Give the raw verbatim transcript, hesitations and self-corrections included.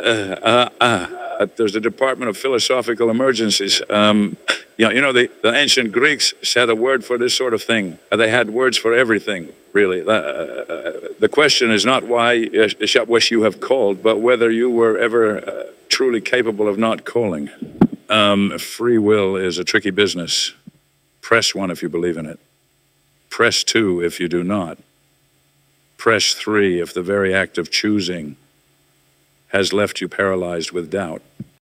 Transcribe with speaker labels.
Speaker 1: uh, uh, there's the Department of Philosophical Emergencies. Um, you know, you know the, the ancient Greeks had a word for this sort of thing. They had words for everything, really. Uh, the question is not why uh, wish you have called, but whether you were ever uh, truly capable of not calling. Um, free will is a tricky business. Press one if you believe in it. Press two if you do not. Press three if the very act of choosing has left you paralyzed with doubt.